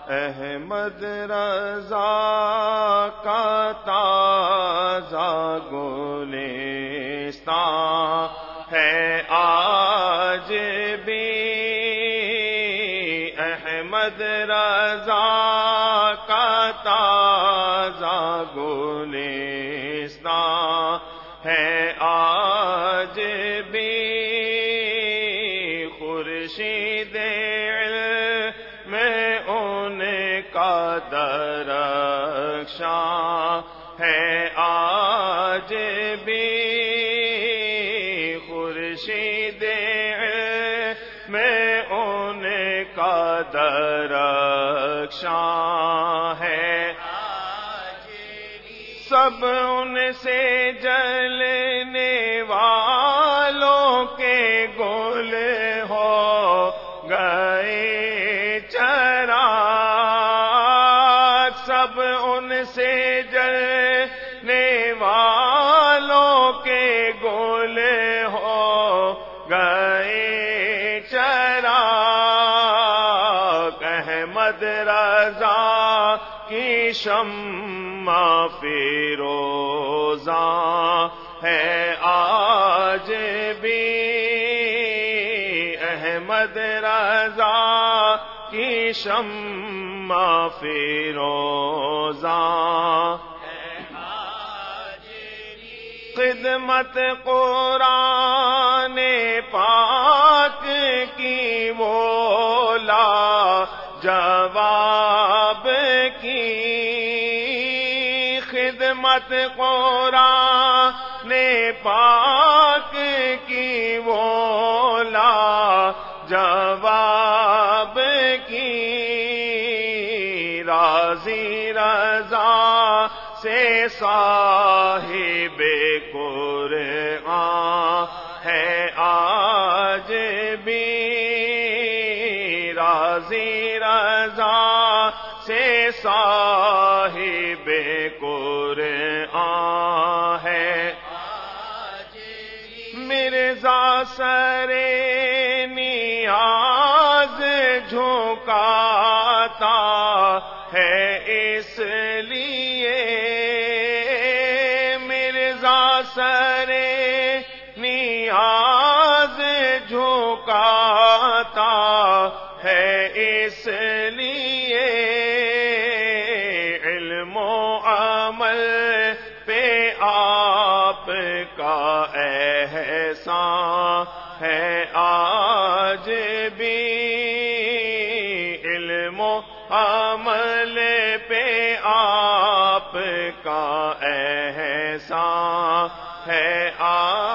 احمد رضا کا تازہ گلستان ہے آج بھی، احمد رضا کا تازہ گلستان ہے آج بھی، خورشید علم ان کا درخشاں ہے آج بھی، خورشید علم ان کا درخشاں ہے آج بھی، سب ان سے جلنے والوں کے گل ہو گئے چراغ، سب ان سے جلنے والوں کے گل ہو گئے چراغ، احمد رضا کی شمع فیروزاں ہے آج بھی، احمد رضا کی شمع فیروزاں ہے آج بھی، خدمت قرآن پاک کی وہ لاجواب کی، خدمت قرآن پاک کی وہ لاجواب کی، راضی رضا سے صاحب قرآن ہے آج بھی، راضی رضا سے صاحب قرآن ہے آج بھی، مرزا سر نیاز جھکاتا ہے اس لیے، مرزا سر نیاز جھکاتا ہے اس لیے، علم و عمل پہ آپ کا احسان ہے آج بھی، علم و عمل پہ آپ کا احسان ہے آج